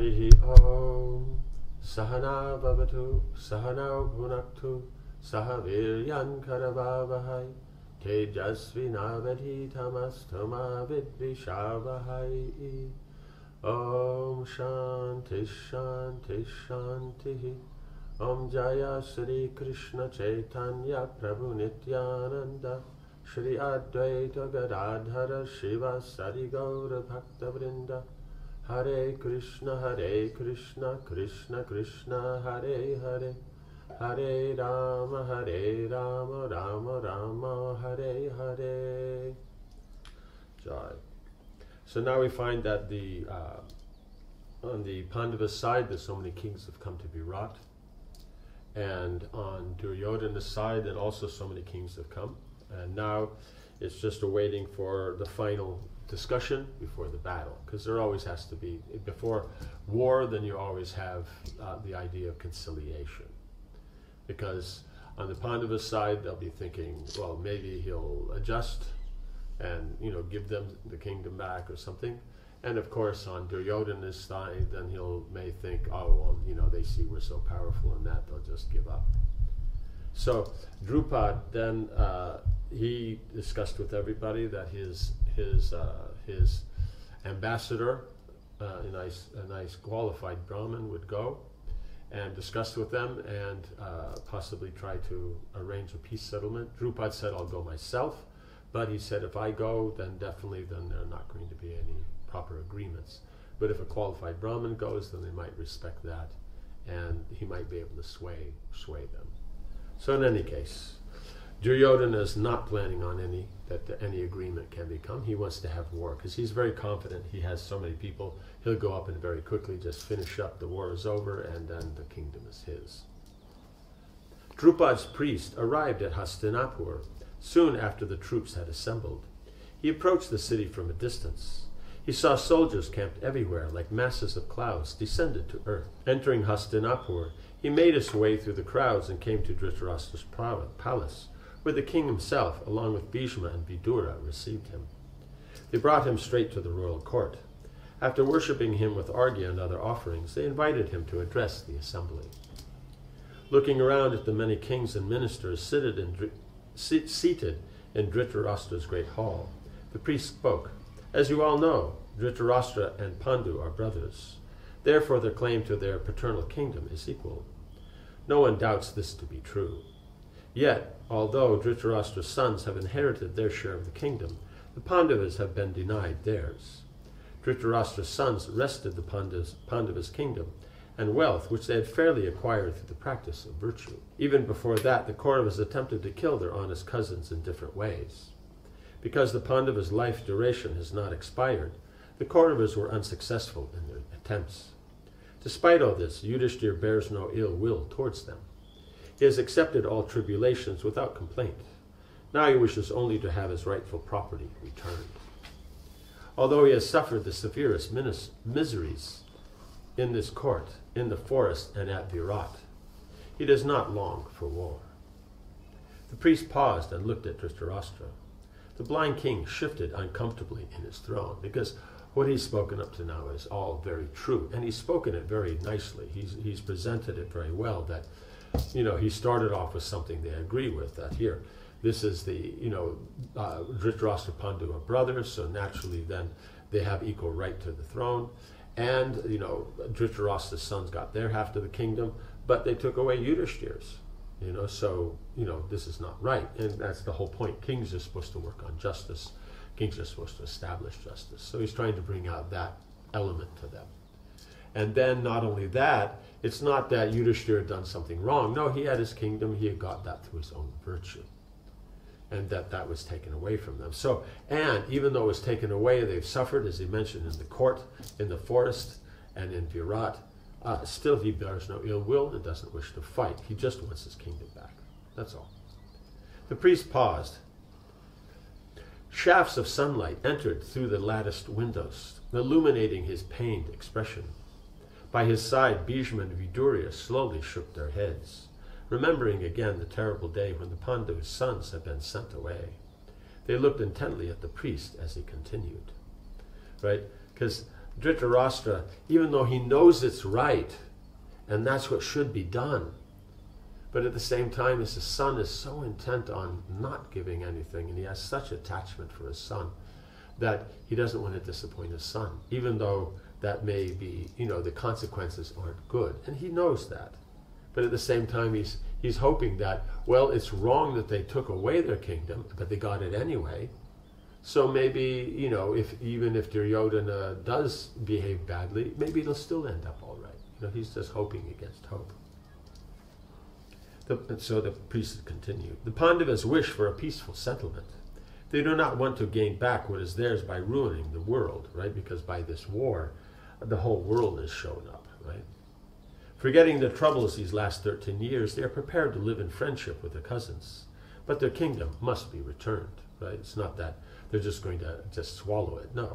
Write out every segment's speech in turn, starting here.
Harihi Om Sahana Bhavatu Sahana Bhunaktu Sahaviryan Karavavahai Tejasvinavadhi Tamastama Vidvishavahai. Om Shanti Shanti Shanti. Om Jaya Sri Krishna Chaitanya Prabhu Nityananda Shri Advaita Gadadhara Shiva Sari Gaura Bhakta Vrinda. Hare Krishna Krishna Krishna Hare Hare, Hare Rama Rama Rama Hare Hare. Jai. So now we find that on the Pandava side, there's so many kings have come to Virat, and on Duryodhana's side, then also so many kings have come, and now it's just awaiting for the final discussion before the battle, because there always has to be, before war, then you always have the idea of conciliation, because on the Pandava side they'll be thinking, well, maybe he'll adjust and give them the kingdom back or something, and of course on Duryodhana's side then may think, oh well, they see we're so powerful in that they'll just give up. So Drupad then he discussed with everybody that his ambassador, a nice qualified Brahmin, would go and discuss with them and possibly try to arrange a peace settlement. Drupad said, I'll go myself, but he said if I go, then definitely there are not going to be any proper agreements. But if a qualified Brahmin goes, then they might respect that, and he might be able to sway them. So in any case, Duryodhana is not planning on any agreement can become. He wants to have war because he's very confident. He has so many people. He'll go up and very quickly just finish up. The war is over, and then the kingdom is his. Drupad's priest arrived at Hastinapur soon after the troops had assembled. He approached the city from a distance. He saw soldiers camped everywhere like masses of clouds descended to earth. Entering Hastinapur, he made his way through the crowds and came to Dhritarashtra's palace, where the king himself, along with Bhishma and Vidura, received him. They brought him straight to the royal court. After worshipping him with arghya and other offerings, they invited him to address the assembly. Looking around at the many kings and ministers seated in Dhritarashtra's great hall, the priest spoke. As you all know, Dhritarashtra and Pandu are brothers. Therefore, their claim to their paternal kingdom is equal. No one doubts this to be true. Yet, although Dhritarashtra's sons have inherited their share of the kingdom, the Pandavas have been denied theirs. Dhritarashtra's sons wrested the Pandavas' kingdom and wealth, which they had fairly acquired through the practice of virtue. Even before that, the Kauravas attempted to kill their honest cousins in different ways. Because the Pandavas' life duration has not expired, the Kauravas were unsuccessful in their attempts. Despite all this, Yudhishthira bears no ill will towards them. He has accepted all tribulations without complaint. Now he wishes only to have his rightful property returned. Although he has suffered the severest miseries in this court, in the forest, and at Virat, he does not long for war. The priest paused and looked at Dhritarashtra. The blind king shifted uncomfortably in his throne, because what he's spoken up to now is all very true, and he's spoken it very nicely. He's presented it very well, that he started off with something they agree with, that here, this is the, Dhritarashtra Pandu are brothers, so naturally then they have equal right to the throne. And, Dhritarashtra's sons got their half of the kingdom, but they took away Yudhishthira's, so, this is not right. And that's the whole point. Kings are supposed to work on justice. Kings are supposed to establish justice. So he's trying to bring out that element to them. And then not only that, it's not that Yudhishthira had done something wrong. No, he had his kingdom. He had got that through his own virtue. And that was taken away from them. So, and even though it was taken away, they've suffered, as he mentioned, in the court, in the forest, and in Virat. Still, he bears no ill will and doesn't wish to fight. He just wants his kingdom back. That's all. The priest paused. Shafts of sunlight entered through the latticed windows, illuminating his pained expression. By his side, Bhishma and Vidura slowly shook their heads, remembering again the terrible day when the Pandu's sons had been sent away. They looked intently at the priest as he continued. Right? Because Dhritarashtra, even though he knows it's right, and that's what should be done, but at the same time, his son is so intent on not giving anything, and he has such attachment for his son, that he doesn't want to disappoint his son, even though that may be, the consequences aren't good. And he knows that. But at the same time, he's hoping that, well, it's wrong that they took away their kingdom, but they got it anyway. So maybe, even if Duryodhana does behave badly, maybe it'll still end up all right. He's just hoping against hope. So the priest continued. The Pandavas wish for a peaceful settlement. They do not want to gain back what is theirs by ruining the world, right? Because by this war, the whole world is shown up, right? Forgetting the troubles these last 13 years, they are prepared to live in friendship with their cousins. But their kingdom must be returned, right? It's not that they're just going to just swallow it, no.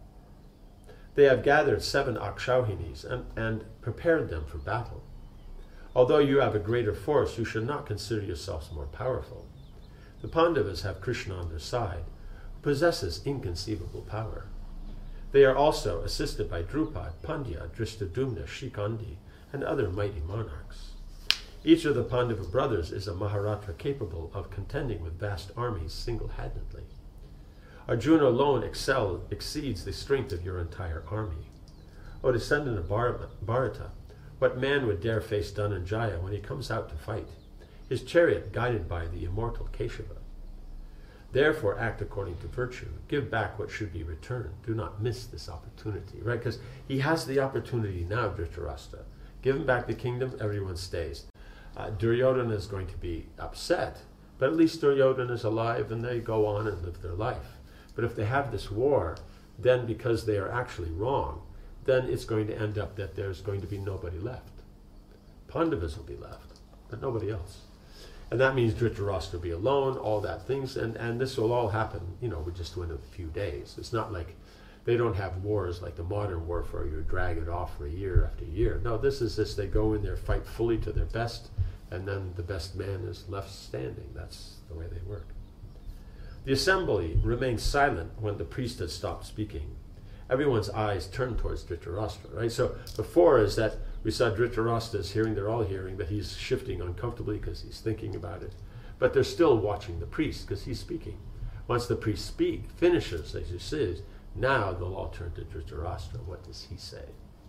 They have gathered 7 Akshauhinis and prepared them for battle. Although you have a greater force, you should not consider yourselves more powerful. The Pandavas have Krishna on their side, who possesses inconceivable power. They are also assisted by Drupad, Pandya, Drishtadyumna, Shikandi, and other mighty monarchs. Each of the Pandava brothers is a Maharatra capable of contending with vast armies single-handedly. Arjuna alone exceeds the strength of your entire army. O descendant of Bharata, what man would dare face Dhananjaya when he comes out to fight, his chariot guided by the immortal Keshava? Therefore act according to virtue. Give back what should be returned. Do not miss this opportunity, right? Because he has the opportunity now, Dhritarashtra. Give him back the kingdom, everyone stays. Duryodhana is going to be upset, but at least Duryodhana is alive and they go on and live their life. But if they have this war, then because they are actually wrong, then it's going to end up that there's going to be nobody left. Pandavas will be left, but nobody else. And that means Dhritarashtra will be alone, all that things, and this will all happen, just within a few days. It's not like they don't have wars like the modern warfare, you drag it off for year after year. No, this is this, they go in there, fight fully to their best, and then the best man is left standing. That's the way they work. The assembly remained silent when the priest had stopped speaking. Everyone's eyes turned towards Dhritarashtra, right? So before is that we saw Dhritarashtra is hearing, they're all hearing, but he's shifting uncomfortably because he's thinking about it. But they're still watching the priest because he's speaking. Once the priest finishes, as he says, now they'll all turn to Dhritarashtra. What does he say?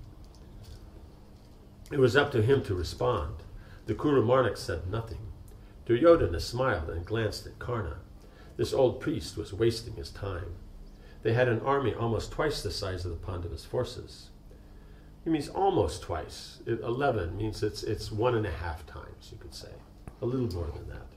It was up to him to respond. The Kuru Marnik said nothing. Duryodhana smiled and glanced at Karna. This old priest was wasting his time. They had an army almost twice the size of the Pandavas' forces. It means almost twice. 11 means it's 1.5 times, you could say. A little more than that.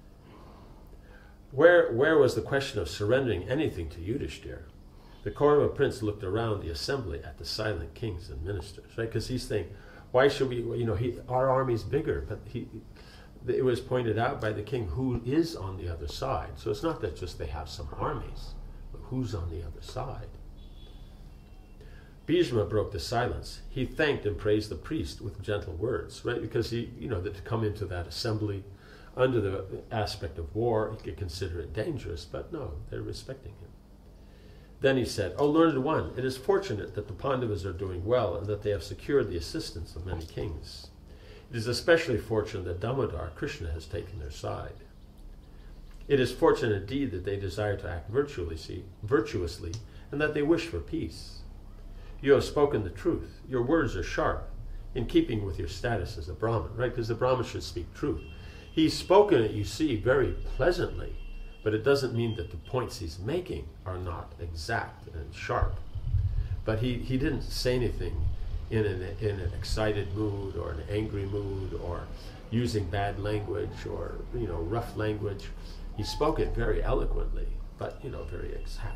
Where was the question of surrendering anything to Yudhishthir? The Kaurava prince looked around the assembly at the silent kings and ministers, right? Because he's thinking, why should we, our army's bigger, but it was pointed out by the king who is on the other side. So it's not that just they have some armies, but who's on the other side? Bhishma broke the silence. He thanked and praised the priest with gentle words, right? Because to come into that assembly under the aspect of war, he could consider it dangerous, but no, they're respecting him. Then he said, O learned one, it is fortunate that the Pandavas are doing well and that they have secured the assistance of many kings. It is especially fortunate that Damodar, Krishna, has taken their side. It is fortunate indeed that they desire to act virtuously and that they wish for peace. You have spoken the truth. Your words are sharp, in keeping with your status as a Brahmin, right? Because the Brahmin should speak truth. He's spoken it, you see, very pleasantly, but it doesn't mean that the points he's making are not exact and sharp. But he didn't say anything in an excited mood or an angry mood or using bad language or rough language. He spoke it very eloquently, but very exact.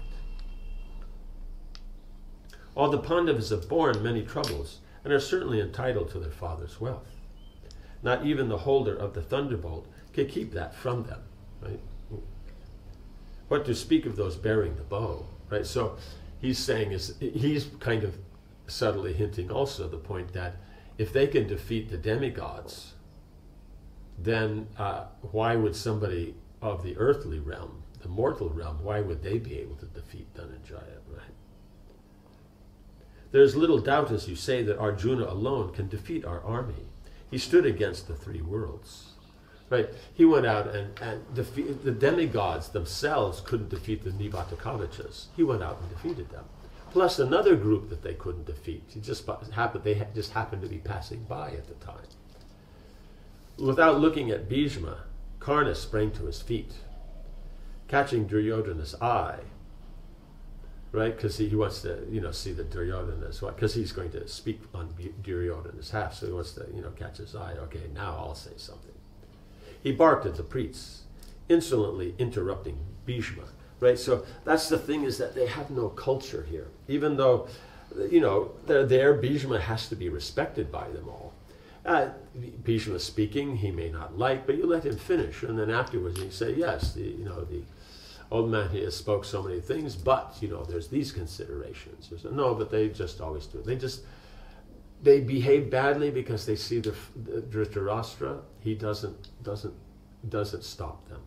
All the Pandavas have borne many troubles and are certainly entitled to their father's wealth. Not even the holder of the thunderbolt can keep that from them, right? What to speak of those bearing the bow, right? So he's saying he's kind of subtly hinting also the point that if they can defeat the demigods, then why would somebody of the earthly realm, the mortal realm, why would they be able to defeat Dhananjaya, right? There's little doubt, as you say, that Arjuna alone can defeat our army. He stood against the three worlds. Right? He went out and the demigods themselves couldn't defeat the Nivatakavachas. He went out and defeated them. Plus another group that they couldn't defeat. They just happened to be passing by at the time. Without looking at Bhishma, Karna sprang to his feet, catching Duryodhana's eye. Right? Because he wants to, see the Duryodhana as well. Because he's going to speak on Duryodhana's half, so he wants to, catch his eye. Okay, now I'll say something. He barked at the priests, insolently interrupting Bhishma. Right? So that's the thing, is that they have no culture here. Even though, they're there, Bhishma has to be respected by them all. Bhishma speaking, he may not like, but you let him finish. And then afterwards you say, yes, the old man here spoke so many things, but, there's these considerations. No, but they just always do it. They behave badly because they see the Dhritarashtra. He doesn't stop them.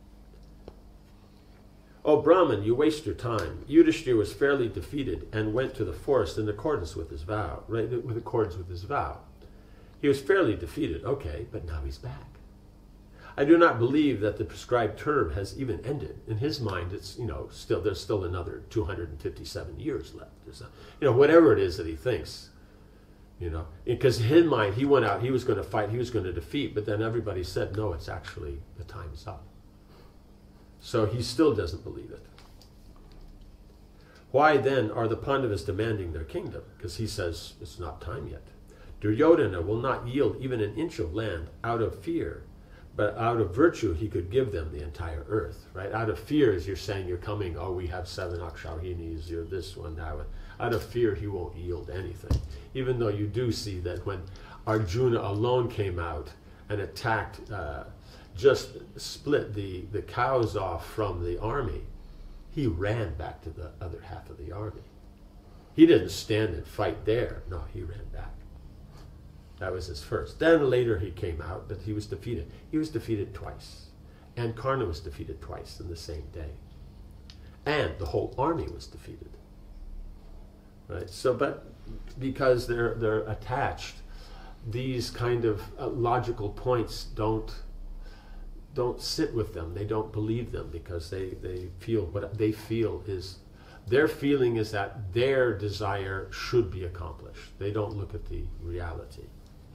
"Oh, Brahman, you waste your time. Yudhishthira was fairly defeated and went to the forest in accordance with his vow." Right, with accordance with his vow. He was fairly defeated, okay, but now he's back. I do not believe that the prescribed term has even ended. In his mind, it's, there's still another 257 years left. Whatever it is that he thinks. Because in his mind, he went out, he was going to fight, he was going to defeat, but then everybody said, no, it's actually, the time's up. So he still doesn't believe it. Why then are the Pandavas demanding their kingdom? Because he says, it's not time yet. Duryodhana will not yield even an inch of land out of fear, but out of virtue he could give them the entire earth. Right? Out of fear, as you're saying, you're coming, we have 7 Akshauhinis, you're this one, that one. Out of fear, he won't yield anything. Even though you do see that when Arjuna alone came out and attacked, just split the cows off from the army, he ran back to the other half of the army. He didn't stand and fight there. No, he ran back. That was his first. Then later he came out, but he was defeated. He was defeated twice. And Karna was defeated twice in the same day. And the whole army was defeated. Right? So, but because they're attached, these kind of logical points don't sit with them. They don't believe them because they feel what they feel is, their feeling is that their desire should be accomplished. They don't look at the reality.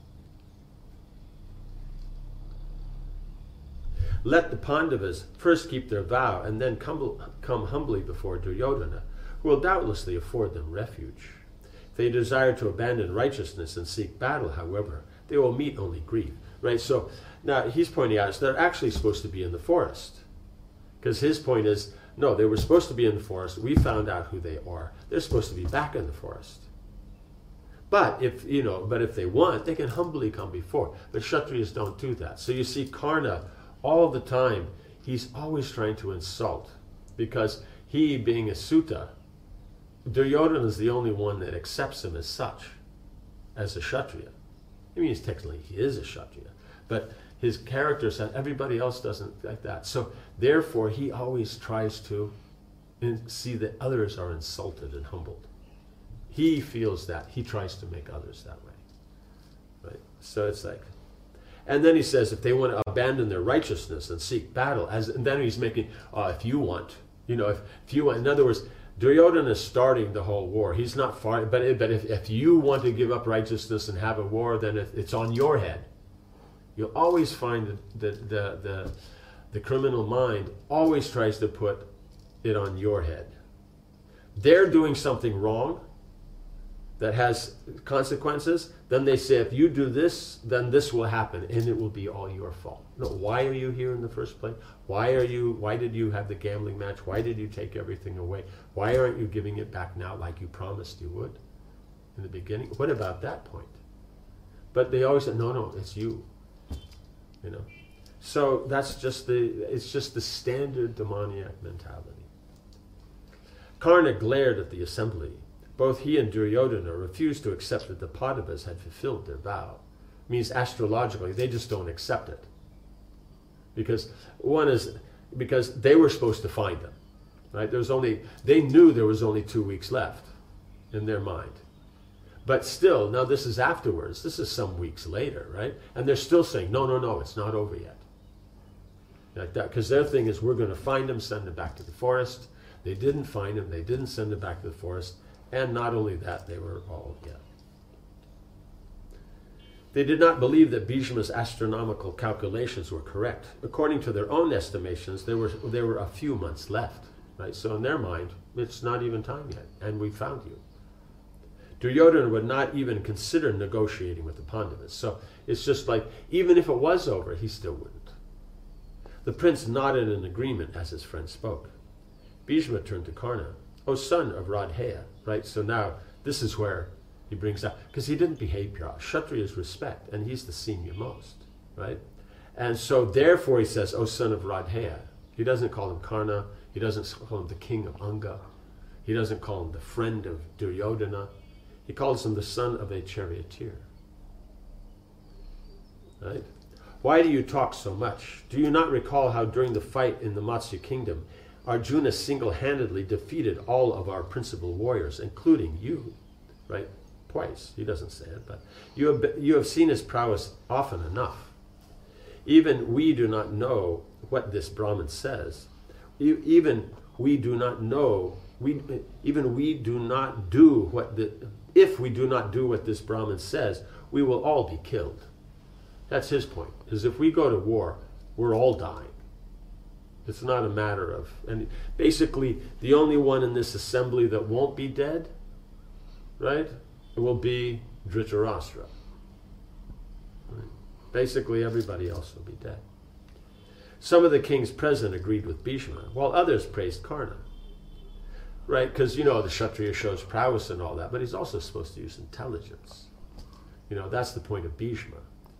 Let the Pandavas first keep their vow and then come humbly before Duryodhana, who will doubtlessly afford them refuge. If they desire to abandon righteousness and seek battle, however, they will meet only grief. Right? So now he's pointing out they're actually supposed to be in the forest. Because his point is, no, they were supposed to be in the forest. We found out who they are. They're supposed to be back in the forest. But if they want, they can humbly come before. But Kshatriyas don't do that. So you see Karna all the time, he's always trying to insult. Because he, being a Sutta, Duryodhana is the only one that accepts him as such, as a Kshatriya. I mean, technically he is a Kshatriya, but his character said everybody else doesn't like that. So therefore he always tries to see that others are insulted and humbled. He feels that. He tries to make others that way. Right? So it's like, and then he says if they want to abandon their righteousness and seek battle, and then he's making, if you want, if you want, in other words, Duryodhana is starting the whole war. He's not far, but if you want to give up righteousness and have a war, then it's on your head. You'll always find that the criminal mind always tries to put it on your head. They're doing something wrong that has consequences, then they say, if you do this, then this will happen, and it will be all your fault. No, why are you here in the first place? Why did you have the gambling match? Why did you take everything away? Why aren't you giving it back now like you promised you would in the beginning? What about that point? But they always say, no, it's you. So that's it's just the standard demoniac mentality. Karna glared at the assembly. Both he and Duryodhana refused to accept that the Pandavas had fulfilled their vow. It means astrologically, they just don't accept it. Because they were supposed to find them. Right? They knew there was only 2 weeks left in their mind. But still, now this is afterwards. This is some weeks later, right? And they're still saying, no, no, no, it's not over yet. Like that, because their thing is, we're going to find him, send him back to the forest. They didn't find him. They didn't send him back to the forest. And not only that, they were all, They did not believe that Bhishma's astronomical calculations were correct. According to their own estimations, there were a few months left, right? So in their mind, it's not even time yet, and we found you. Duryodhana would not even consider negotiating with the Pandavas. So it's just like, even if it was over, he still wouldn't. The prince nodded in agreement as his friend spoke. Bhishma turned to Karna. O son of Radheya, right? So now this is where he brings up, because he didn't behave pure. Kshatriya's respect, and he's the senior most, right? And so therefore he says, O son of Radheya. He doesn't call him Karna. He doesn't call him the king of Anga. He doesn't call him the friend of Duryodhana. He calls him the son of a charioteer. Right? Why do you talk so much? Do you not recall how during the fight in the Matsya kingdom, Arjuna single-handedly defeated all of our principal warriors, including you, right? Twice. He doesn't say it, but you have seen his prowess often enough. Even we do not know what this Brahmin says. Even we do not know. Even we do not do what the. If we do not do what this Brahmin says, we will all be killed. That's his point. Is if we go to war, we're all dying. It's not a matter of. And basically, the only one in this assembly that won't be dead, right? It will be Dhritarashtra. Right? Basically, everybody else will be dead. Some of the kings present agreed with Bhishma, while others praised Karna. Right? Because, the Kshatriya shows prowess and all that, but he's also supposed to use intelligence. That's the point of Bhishma.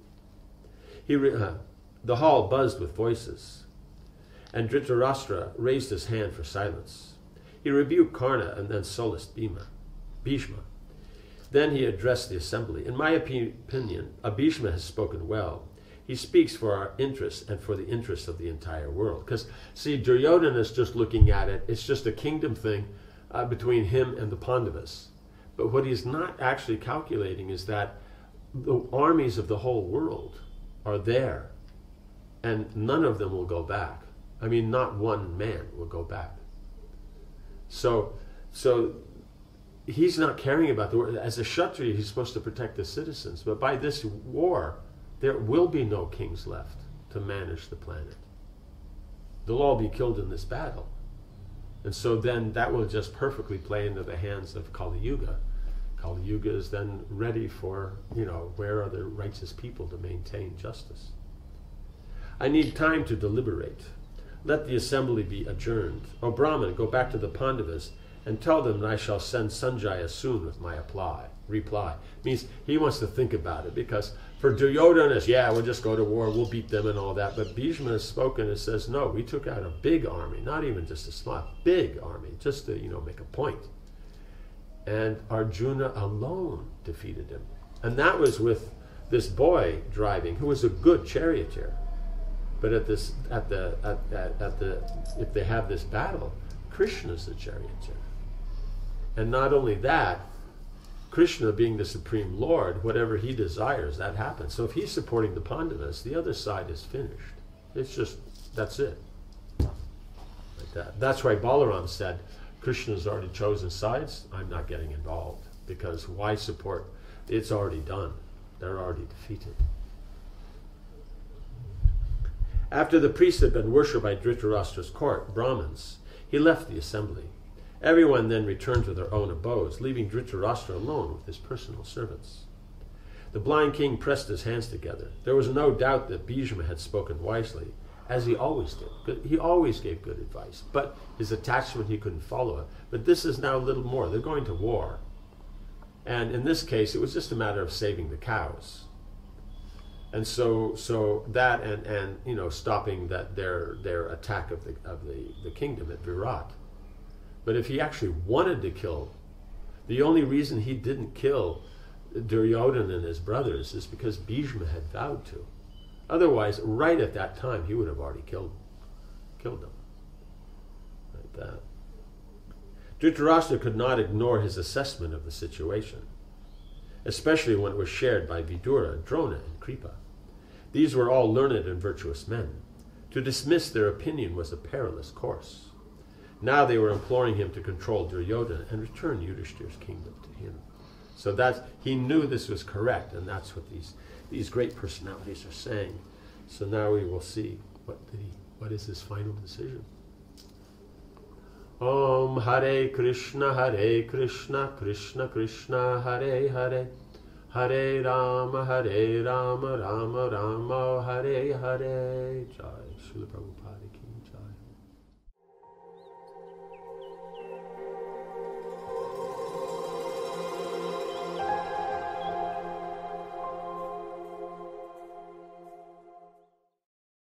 The hall buzzed with voices, and Dhritarashtra raised his hand for silence. He rebuked Karna and then solaced Bhishma. Then he addressed the assembly. In my opinion, Bhishma has spoken well. He speaks for our interests and for the interests of the entire world. Because, see, Duryodhana is just looking at it. It's just a kingdom thing between him and the Pandavas. But what he's not actually calculating is that the armies of the whole world are there, and none of them will go back. I mean, not one man will go back. So he's not caring about the war. As a Kshatriya, he's supposed to protect the citizens. But by this war, there will be no kings left to manage the planet. They'll all be killed in this battle. And so then that will just perfectly play into the hands of Kali Yuga. Kali Yuga is then ready for, where are the righteous people to maintain justice? I need time to deliberate. Let the assembly be adjourned. O Brahman, go back to the Pandavas and tell them that I shall send Sanjaya soon with my reply. Means he wants to think about it, because for Duryodhana, we'll just go to war, we'll beat them and all that. But Bhishma has spoken and says, no, we took out a big army, not even just a small, big army, just to, make a point. And Arjuna alone defeated him. And that was with this boy driving, who was a good charioteer. But if they have this battle, Krishna's the charioteer. And not only that, Krishna being the Supreme Lord, whatever he desires, that happens. So if he's supporting the Pandavas, the other side is finished. It's just, that's it. Like that. That's why Balaram said, Krishna's already chosen sides, I'm not getting involved. Because why support? It's already done. They're already defeated. After the priests had been worshipped by Dhritarashtra's court, Brahmins, he left the assembly. Everyone then returned to their own abodes, leaving Dhritarashtra alone with his personal servants. The blind king pressed his hands together. There was no doubt that Bhishma had spoken wisely, as he always did. He always gave good advice, but his attachment, he couldn't follow it. But this is now a little more. They're going to war. And in this case, it was just a matter of saving the cows. And so that and stopping that their attack of the kingdom at Virat. But if he actually wanted to kill, the only reason he didn't kill Duryodhana and his brothers is because Bhishma had vowed to. Otherwise, right at that time, he would have already killed them. Like that. Dhritarashtra could not ignore his assessment of the situation. especially when it was shared by Vidura, Drona, and Kripa. These were all learned and virtuous men. To dismiss their opinion was a perilous course. Now they were imploring him to control Duryodhana and return Yudhishthira's kingdom to him. So he knew this was correct, and that's what these great personalities are saying. So now we will see what is his final decision. Om Hare Krishna, Krishna Krishna, Hare Hare, Hare Rama, Rama Rama, Hare Hare. Jai Srila Prabhupada ki Jai.